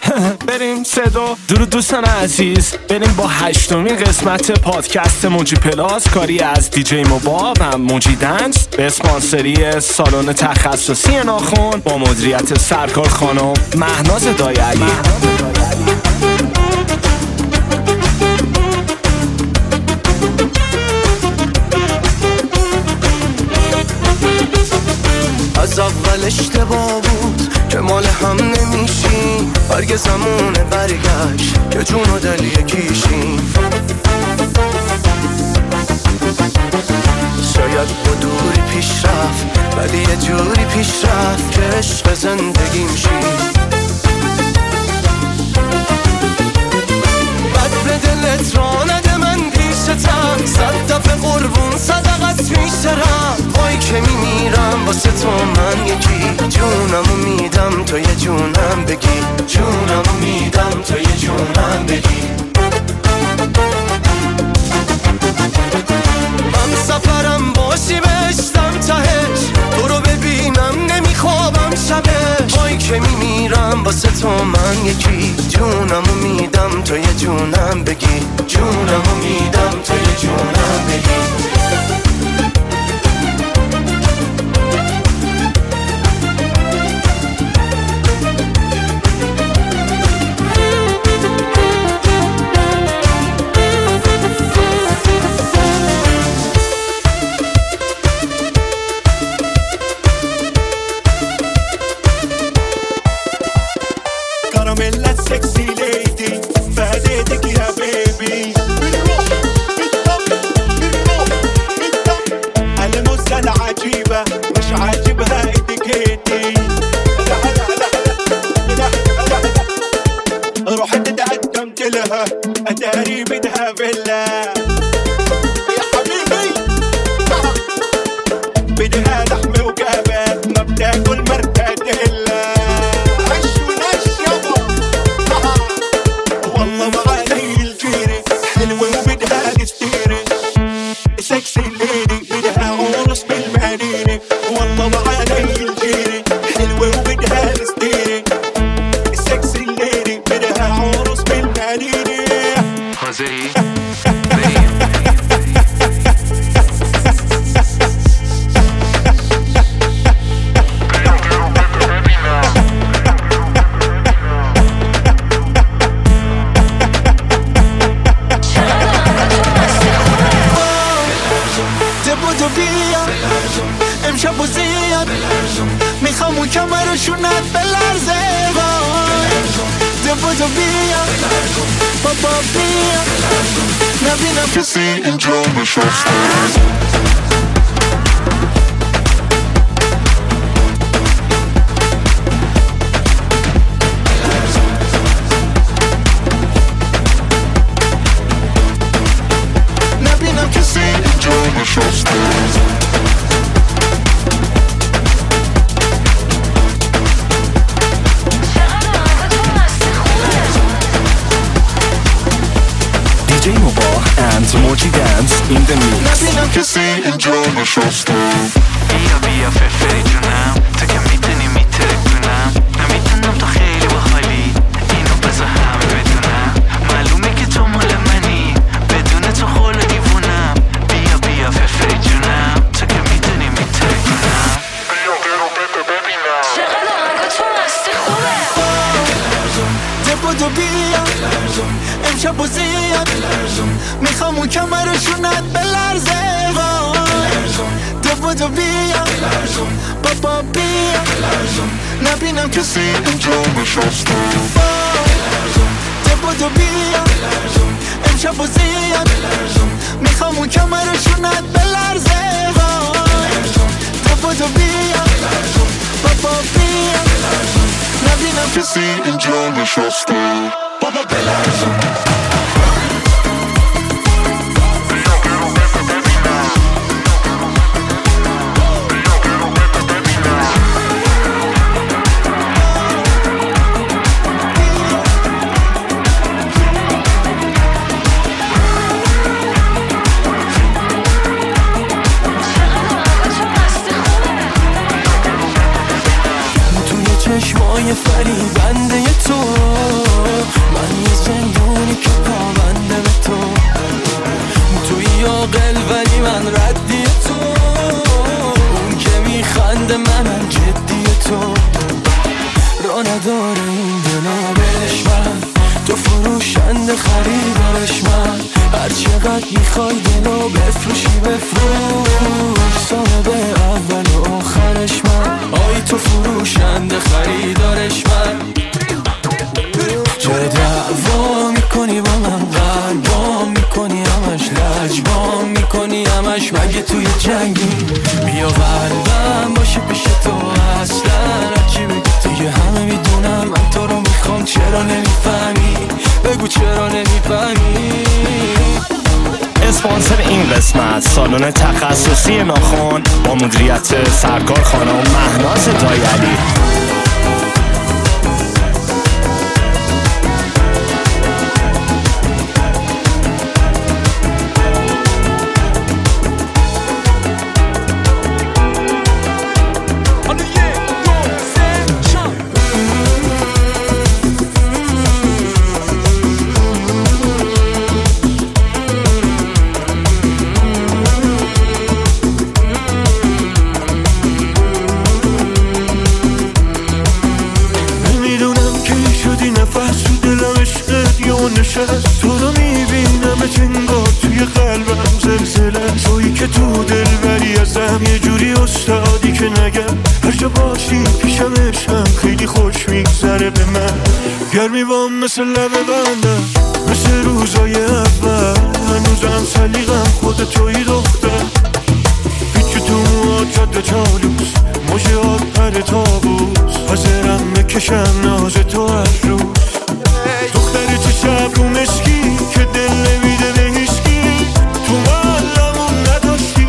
بریم صدا درود دوستان عزیز، بریم با 8مین قسمت پادکست موجی پلاس، کاری از دیجی موبا و موجی دنس به اسپانسری سالن تخصصی ناخن با مدیریت سرکار خانم مهناز دایعلی. از اول اشتباه بود که مال هم نمیشیم، هرگز زمونه برگشت که جون و دل یکیشیم. شاید با دوری پیش رفت ولی یه جوری پیش رفت که عشق زندگیم شید. بد به دلت را نده من پیشتم، 100 دفعه قربون صدقت میشترم. وای که میمیرم واسه تو من یکی، جونمو میدم تو یه جونم بگی، جونمو میدم تو یه جونم بگی. من سفرم باشی بشتم تهش، تو رو ببینم نمیخوابم شبش. وای که میمیرم واسه تو من یکی، جونمو میدم تو یه جونم بگی، جونمو میدم تو یه جونم بگی. أداري بدها فيلا يا حبيبي، بدها لحمة وكباب ما بتاكل مرتديلا. عش ونش يابا والله ما علي الجيري حلوة وبدها تستيري، سكسي ليدي بدها عروس بالمدينة. والله ما علي الجيري حلوة وبدها تستيري، سكسي ليدي بدها عروس بالمدينة. حاضری؟ بریم. بودو بیا امشب و زیاد میخوام اون کمرشونت بلرزه. ده بودو بیا بابا بیا نبینم کسی اینجا نشسته. نبینم کسی اینجا نشسته. DJ Mobah and Moji Dance in the mix. نبینم کسی اینجا نشسته. بیا بیا فرفری جونم، تو که میتونی میترکونم، نمیتونم تو خیلی باحالی، اینو بذار همه بدونم. معلومه که تو مال منی، بدون تو خول دیوونم. بیا بیا فرفری جونم، تو که میتونی میترکونم. بیا برو بده ببینم چقدر آهنگا تو مستی خوبه. ده بودو بیا امشب و زیاد میخوام اون کمرشونت بلرزه. ده بودو بیا بابا بیا نبینم کسی اینجا نشسته. ده بودو بیا امشب و زیاد میخوام اون کمرشونت بلرزه. ده بودو بیا بابا بیا نبینم کسی اینجا نشسته. بابا بلرزم. توی چشمای فریبنده تو این دنابش من، تو فروشنده خریدارش من، هر چقدر میخوای دلو بفروشی بفروش، صاحب اول و آخرش من، آی تو فروشنده خریدارش من. چرا دعوا میکنی با من، قلبام میکنی همش، لجبام میکنی همش، مگه توی جنگی؟ بیا قلبم باشه پیش تو، اصلا هرچی بگی دیگه همه میدونم من تو رو میخوام، چرا نمیفهمی؟ بگو چرا نمیفهمی؟ اسپانسر این قسمت سالن تخصصی ناخن با مدیریت سرکار خانم مهناز دایعلی. تو رو میبینم انگار توی قلبم زلزله، تویی که تو دل بری ازم یه جوری استادی که نگم، هر جا باشی پیشم عشقم خیلی خوش میگذره به من، گرمی بام مثل لب بندم، مثل روزای اول، هنوزم سلیقم خود توی دختر، پیچ تو موها جاده چالوس، موجهات پر تابوس، حاضرم بکشم ناز تو هر روز، دختری تو شب رو مشکی که دل نمیده به هیچکی، تو مالمون نداشتی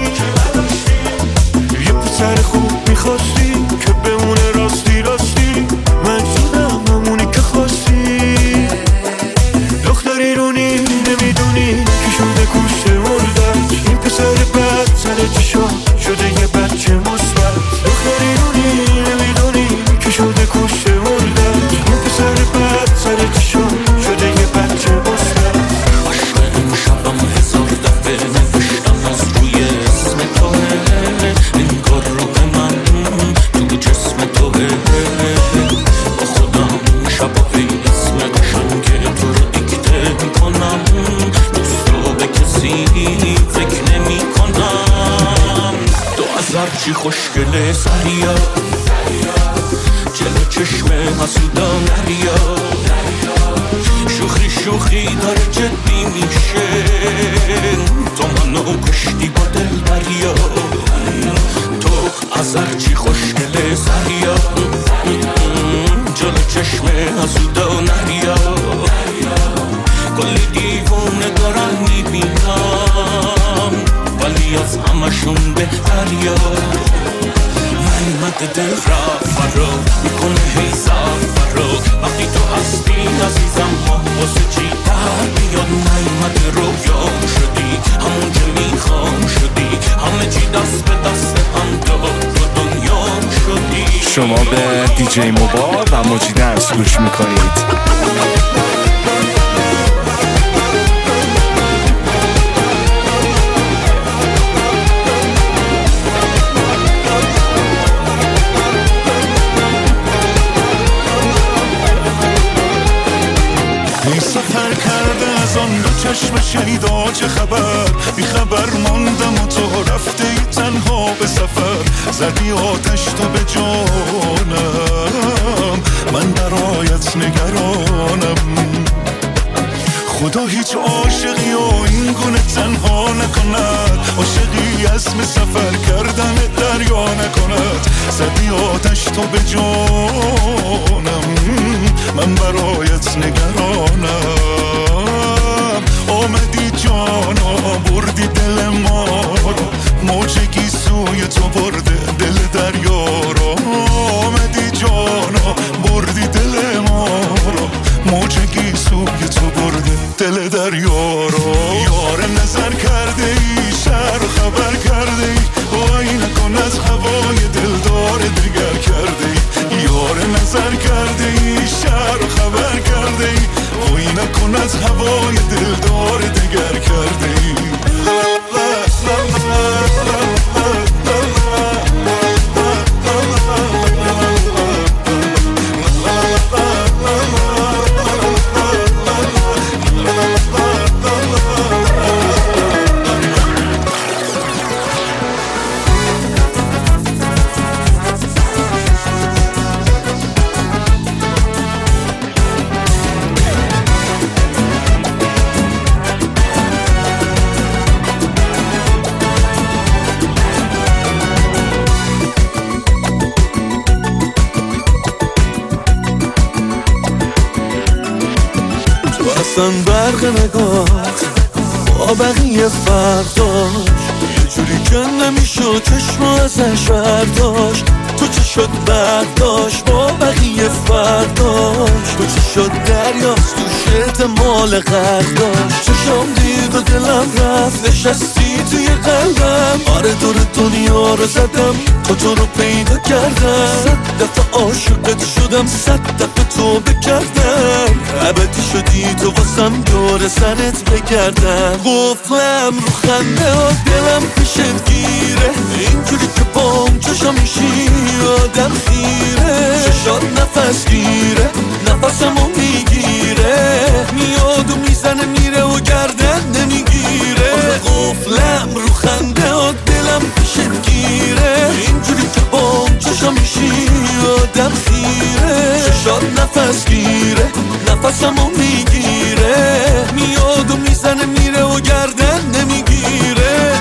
یه پسر خوب میخواستی که بمونه راستی راستی، من شدم همونی که خواستی، دختری رونی نمیدونی که شده کشته مردش، این پسر بد سر چشم شده یه بچه مثبت، دختری رونی نمیدونی که شده کشته مردش، این پسر بد سر چشم شده یه بچه مثبت. عشق امشبم هزار دفعه نوشتم از روی اسم توه، انگار روح من تو جسم توه، با خودم شباهی اسم قشنگ تو رو دیکته میکنم، دوست رو به کسی فکر نمی کنم، تو از هرچی خوشگله سریا، جلو چشم حسودا نریا، شوخی شوخی داره جدی میشه، تو منو کشتی با دل دریا، تو از هرچی خوشگله سریا، جلو چشم حسودا نریا، کلی دیوونه دارن میبینم، ولی از همشون بهتریا، نیمت دل رفت فرا میکنه هی سفرا، وقتی تو هستی عزیزم ما واسه چی در بیاد، نیمت رویام شدی همون که میخوام شدی، همه چی دست به دست هم داد و دنیام شدی. شما به دیجی موبا و موجی دنس گوش میکنید. سفر کرده از آن دو چشم شیدا چه خبر، بی خبر ماندم و تو رفته ای تنها به سفر، زدی آتش تو به جانم، من برایت نگرانم، خدا هیچ عاشقی و این گونه تنها نکند، عاشقی اسم سفر کردن دریا نکند، زدی آتش تو به جانم، من برایت نگرانم، آمدی جانا بردی دل ما رو، موجگی سوی تو برده دل دریا رو، آمدی جانا بردی دل ما رو، موجگی سوی تو برده دل دریا رو، یار نظر کرده ای شهر خبر کرده ای، وای نکن از هوای دلدار دیگر کرده ای، یار نظر کرده ای شهر خبر کرده ای، وای نکن از هوای دلدار دیگر کرده ای. اصلا برق نگاه با بقیه فرق داشت، یه جوری که نمیشد چشم ازش برداشت. تو چه شد برداشت با بقیه فرق داشت، تو چه شد دریاست توش احتمال غرق داشت. چشم دید و دلم رفت نشستی توی قلبم، آره دور دنیا رو زدم تا تو رو پیدا کردم. 100 دفعه عاشقت شدم، 100 دفعه تو بکردم، ابدی شدی تو واسم دور سرت بگردم. قفلم رو خنده و دلم پیشت گیره، اینجوری که بام چشم میشی آدم خیره. ششات نفس گیره نفسمو میگیره، میاد و میزنه میره و گردن نمیگیره. قفلم رو خنده و دلم پیشت گیره، اینجوری که بام چشم میشی آدم خیره. ششات نفس گیره نفسمو میگیره، میاد و میزنه میره و گردن نمیگیره.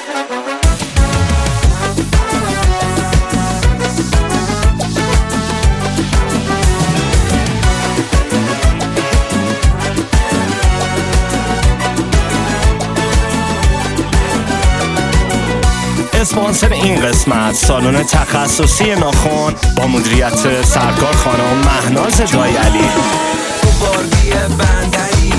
اسپانسر این قسمت سالن تخصصی ناخن با مدیریت سرکار خانم مهناز جایعلی. تو بارگی بندری،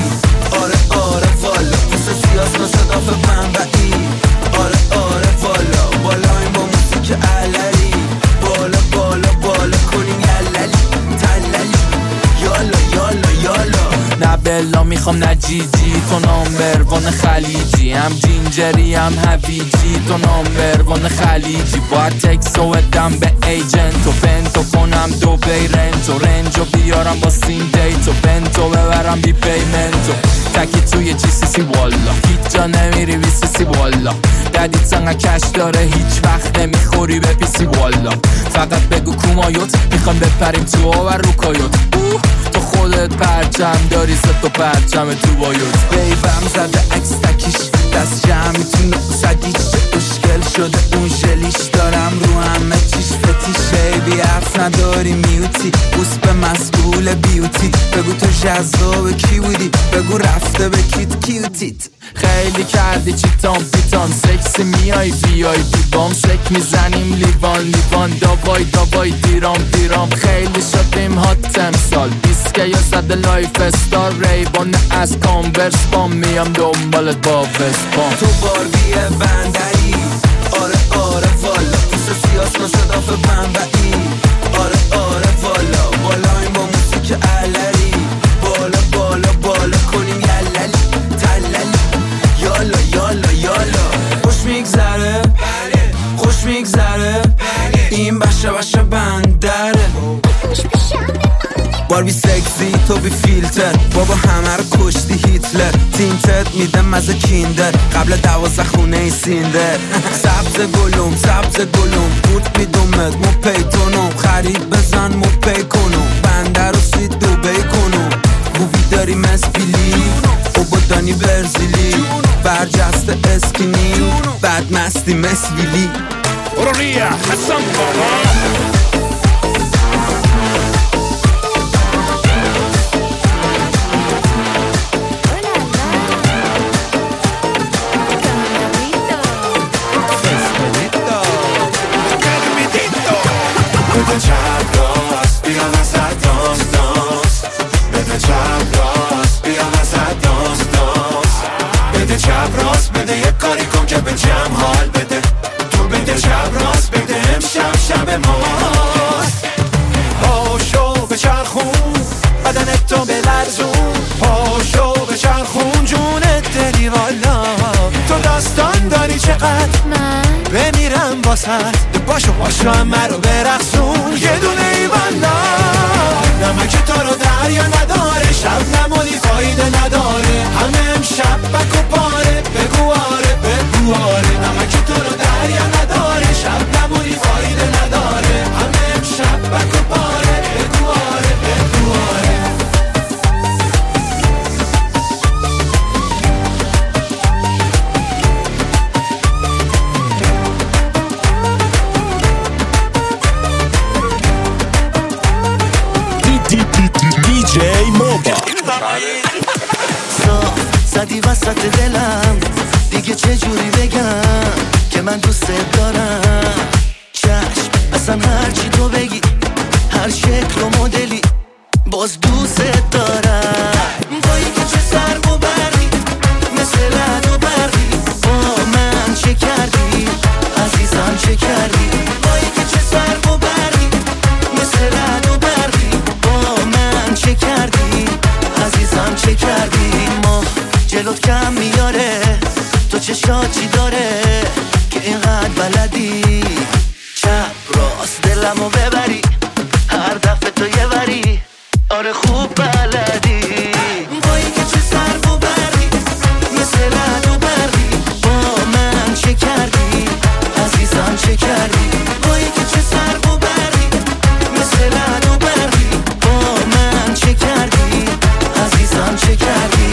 آره آره والا پوست سیاس نصداف منبعی، آره آره والا بالایم با موسیقی عللی، بالا بالا بالا کنیم یللی تللی، یالا یالا یالا. نه بلا میخوام نه جیجی، تو نامبر وان خلیجی، هم جینجری هم هویجی، تو نامبر وان خلیجی. باید تکسو بدم به ایجنتو، پنتو کنم دو بیرنتو، رنجو بیارم با سین دیتو، پنتو ببرم بی پیمنتو، تکی توی جی سی سی والا، هیچ جا نمیری بی سی سی والا، ددیت سنگه کش داره هیچ وقت نمیخوری به پیسی والا. فقط بگو کومایوت میخوام بپریم تو و رو کایوت، تو خودت پرچم داری ست و پرچم تو بایوت. بیبم زده عکس تکیش دست جمعی تو نقصدیش، اشکل شده اون ژلیش، دارم رو همه چیش فتیشه. بی حرف نداری میوتی، بوس به مسئول بیوتی، بگو تو جذاب کی بودی، بگو رفته به کیت کیوتیت. خیلی کردی چیتان پیتان سکسی میای بیای بیبام، سک میزنیم لیوان لیوان، داوای داوای دیرام دیرام. خیلی شدیم هات تمثال دیسکه یا زده لایف استار، ریبان از کانورس بام، میام دنبالت با وسپام. تو بارگی بندری، آره آره والا پوست سیاس نصداف منبعی، آره آره والا بالایم با موسیقی عللی، بالا بالا بالا کنیم یللی تللی، یالا یالا یالا. خوش میگذره خوش میگذره این بشه بشه بندره، باربی سکسی تو بی فیلتر، بابا همه رو کشتی هیتلر، تینتت میده مزه کیندر قبل 12 خونه سیندر. سبز گلوم سبز گلوم بود میدومت مو پیتونم، خرید بزن مو پی کنم، بنده رو سید دوبی کنم. بوی داری مسپیلی او با دانی برزیلی، برجسته اسکینی بعد مستی مسویلی. برونیه حسن بابا بده چپ راست بیا وسط دانس دانس، بده چپ راست بیا وسط دانس دانس، بده چپ راست بده یک کاری کن که به جمع حال بده، تو بده چپ راست بده امشب شب ماست. پاشو به چرخون بدنت تو بلرزون، پاشو به چرخون جونت دلی والا. تو داستان داری چقدر من بمیرم واسد، باشو باشو همه رو برقصون یه دونه ایوالا. نمک تو رو دریا نداره، شب نمونی فایده نداره، همه امشب بک و پاره، بگو آره بگو آره. نمک تو رو دریا نداره، شب نمونی فایده نداره، همه امشب بک و پاره، بگو آره بگو آره. DJ Moba. زدی وسط دلم، دیگه چه جوری بگم که من دوست دارم. چشم اصلا هرچی تو بگی، هر شکل و مدلی باز دوست دارم. بایی که چه سر و بردی مثل رد و برقی، با من چه کردی عزیزم چه کردی؟ بایی که چه سر و بردی مثل رد و برقی، با من چه کردی عزیزم چه کردی؟ ما جلوت کم میاره، تو چشات چی داره که اینقدر بلدی چپ راست دلمو ببری، هر دفعه تو یه وری آره خوب بلدی. بایی که چه سر و بردی مثل رد و برقی، با من چه کردی عزیزم چه کردی؟ بایی که چه سر و بردی مثل رد و برقی، با من چه کردی عزیزم چه کردی؟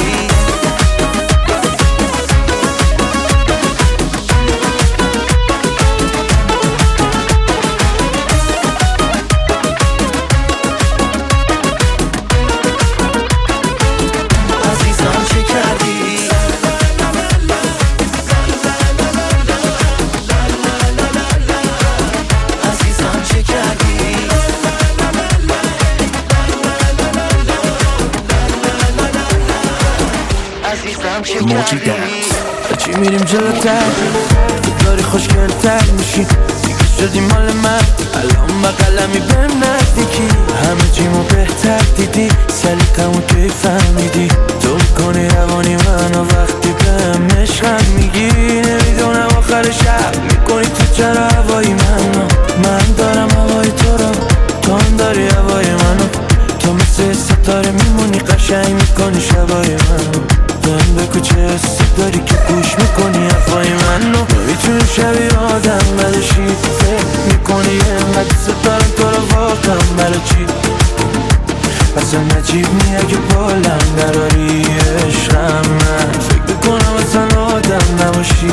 موجی دنس چی میریم جلوتر داری خوشگلتر میشی، دیگه شدی مال من الان بقلمی بهم نزدیکی، همه چیمو بهتر دیدی، سلیقمو توی فهمیدی، تو میکنی روانی منو وقتی بهم عشقم میگی. نمیدونم آخر شب میکنی تو چرا هوای من دارم هوای تو رو، تو هم داری هوای منو، تو مثل ستاره میمونی قشنگ میکنی شبای منو. بهم بگو چه حسی داری که گوش میکنی حرفای منو، نمیتونی شبیه آدم نداشی، فکر میکنی اینقدر دوست دارم تو رو واقعا برای چی؟ اصلا نجیب نی اگه بالم دراری عشقم، من فکر میکنم اصلا آدم نباشی،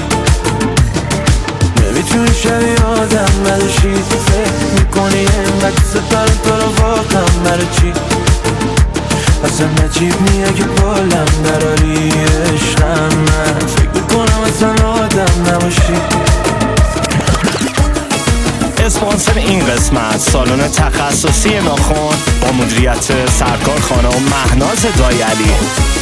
نمیتونی شبیه آدم نداشی، فکر میکنی اینقدر دوست دارم تو رو واقعا برای چی؟ اصلا نجیب نی اگه بالم دراری عشقم، من فکر میکنم اصلا آدم نباشی. اسپانسر این قسمت سالن تخصصی ناخن با مدیریت سرکار خانم مهناز دایعلی.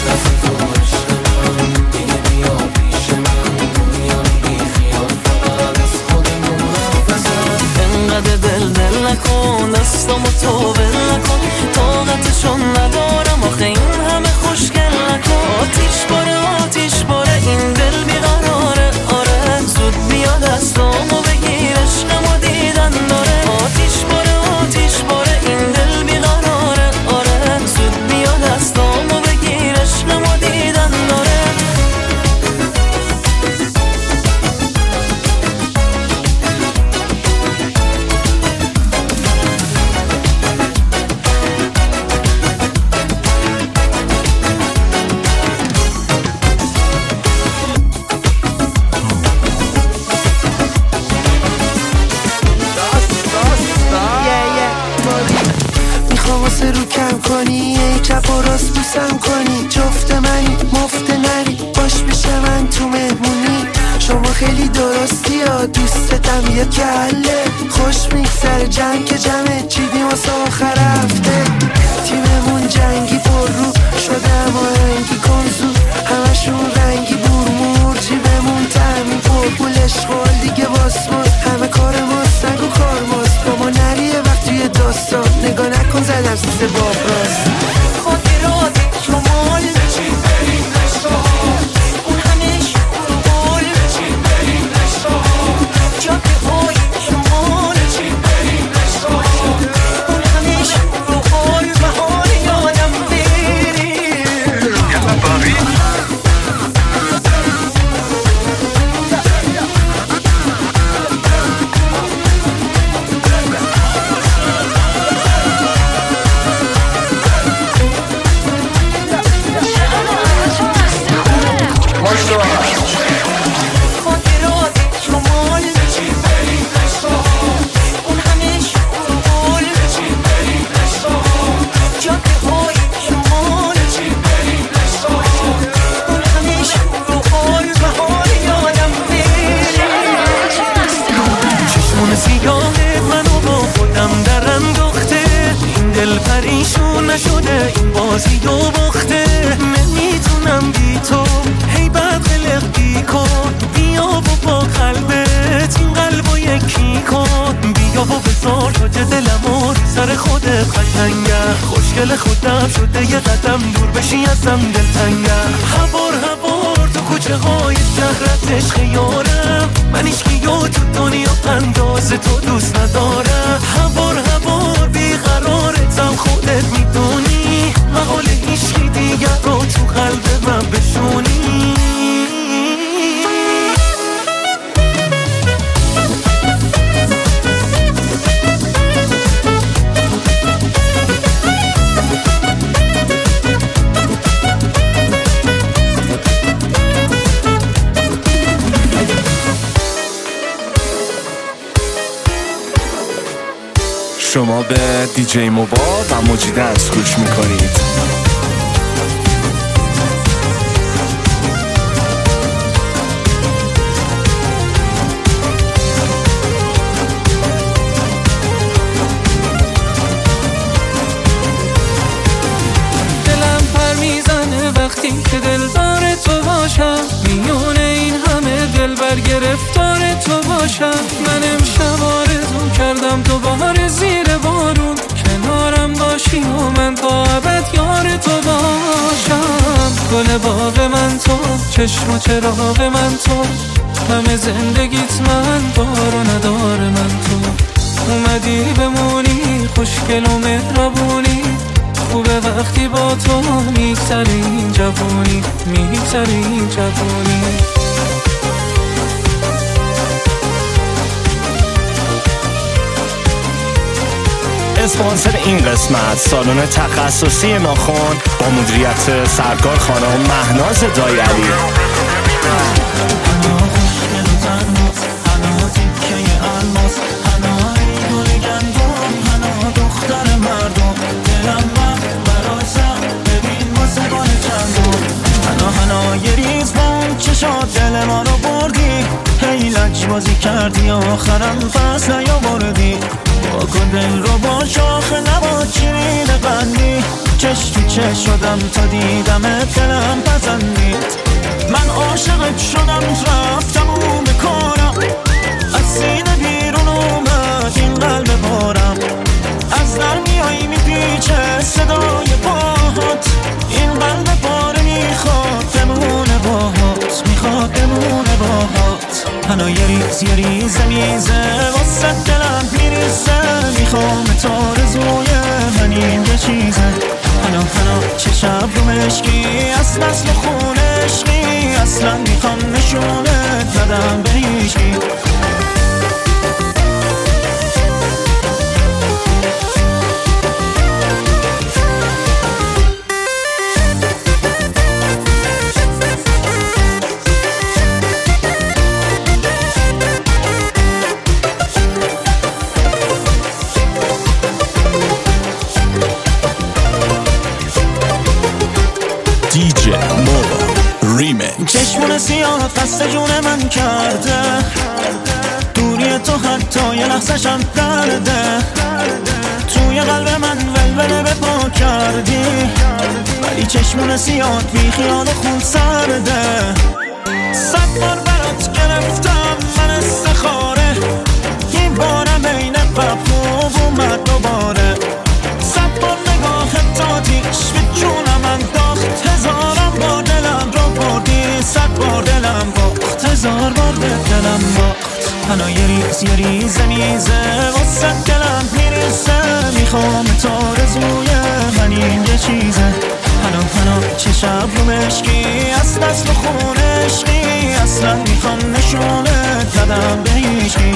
انقدر دل نکن، دستامو تو ول نکن، طاقتشون ندارم آخه این همه خوشگل نکن. آتیش باره این دل بیقراره، آره زود بیا دستامو بگیر عشقمو دیدن داره. آتیش باره این دل بیقراره، آره زود بیا دستامو بگیر عشقمو دیدن داره. رو کم کنی ای چپ و راست بوسم کنی، جفت منی مفت نری باش پیش من تو مهمونی. شما خیلی درستی یا دوستتم یه کله، خوش میگذره جنگ که جمعه چیدیم واسه آخر هفته. تیممون جنگی پر رو شده اما رنگی کنزو، همشون رنگی برمور، جیبمون تعمین پر پول اشغال دیگه واسمون، همه کار ماست نگو کار ماست، با ما نریه وقت توی داستان نگاه نکن زدم سیسه باب راست. خاطرات شمال بچین بریم نشتاها، اون همه شمال بچین بریم نشتاها، جاده های شمال بچین بریم نشتاها، اون همه شمال بهار یادم بیر. وقته نمیتونم بی تو هی بد قلقی کن بیا و با قلبت این قلبو یکی کن بیا و بذار راجع دلمو سر خودت قشنگه خوشگل خودم شده یه قدم دور بشی ازم دلتنگه هوار تو کوچه های شهرت عشق یارم من هیچکیو تو دنیا انداز تو دوست ندارم هوار بیقرارتم خودت میدونی مقال هیچکی دیگر رو تو قلب من بشونی شما به دیجی موبا و موجی دنس گوش میکنید. دلم پر میزنه وقتی که دلدار تو باشم میون این همه دل برگرفتار تو باشم من امشب آرزو کردم تو بهار زیر بارون کنارم باشی و من تا ابد یار تو باشم گل باغ من تو چشم و چراغ من تو همه زندگیت من بار و ندار من تو اومدی بمونی خوشگل و مهربونی خوبه وقتی با تو میگذره این جوونی میگذره این جوونی اسپانسر این قسمت سالن تخصصی ناخن با مدیریت سرکار خانم مهناز دایعلی. دل ما رو بردی هی لج بازی کردی آخرم پس نیاوردی با کن دل رو با شاخ نبا چیرین قندی چش تو چش شدم تا دیدمت دلم پسندید من عاشقت شدم رفتم و بکارم از سینه بیرون اومد این قلب بارم از در میایی میپیچه صدای پاهات این قلب پاره میخواد بمونه باهات میخواد بمونه باهات هنو یه ریز میزه واسه دلم میریزه میخوام تا رزوی من این یه چیزه هنو چه شب رو مشکی از نسل خونشکی اصلا میخوام نشونت ندم به هیچکی دیجی موبا ریمیکس. چشمون سیاه قصد جون من کرده دوری تو حتی یه لحظه‌شم درده توی قلب من ولوله به پا کردی ولی چشمون سیاه بی خیال خون سرده 100 بار برات گرفتم من استخاره این بارم بین بخوب اومد دوباره 100 بار نگاهت آتیش به جونم انداخت هزارم بار دلم رو بردی 100 بار دلم باخت هزار بار به دلم باخت هنو یه ریز میزه واسه دلم میریزه میخوام تا رزوی من این یه چیزه هنو چه شب رو مشکی از دست و خونشکی اصلا میخوام نشونت ندم به هیچکی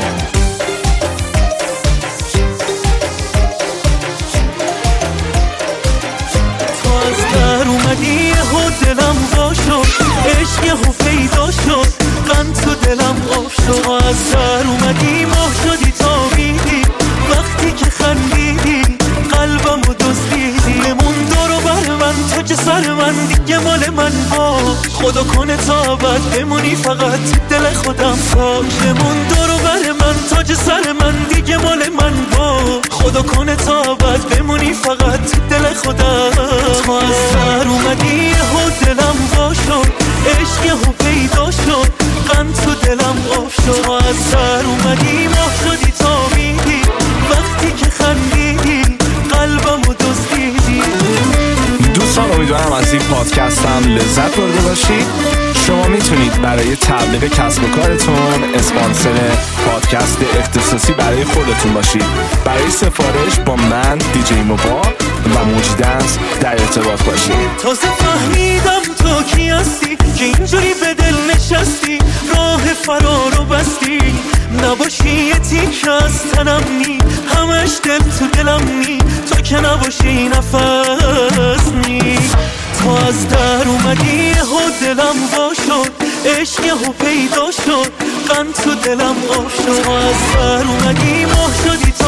تو از در اومدی و دلم وا شد عشق یهو پیدا شد من تو دلم آب شد از در اومدی ماه شدی تابیدی وقتی که خندیدی قلبم رو دزدیدی مون دارو بر من تو که سر من دیگه مال من ها خدا کنه تا بد بمونی فقط دل خودم کاش مون دارو بر من تاج سر من دیگه مال من با خدا کنه تا بعد بمونی فقط دل خودم. تو از سر اومدی و دلم وا شد، عشق و پیدا شد، قند تو دلم آب شد. تو از سر اومدی ماه شدی تا میدی، وقتی که خندیدی قلبم و دزدیدی. دوستان امیدوارم از این پادکستم لذت برده باشید. شما میتونید برای تبلیغ کسب و کارتون اسپانسر پادکست اختصاصی برای خودتون باشید. برای سفارش با من دیجی موبا و موجی دنس در ارتباط باشید. تازه فهمیدم تو کی هستی که اینجوری به دل نشستی، راه فرارو بستی، نباشی یه تیک از تنم نی، همش دل تو دلم نی، تو که نباشی نفس نی. تو از در اومدی و دلم وا شد، عشق و پیدا شد، قند تو دلم آب شد. تو از در اومدی ماه شدی تا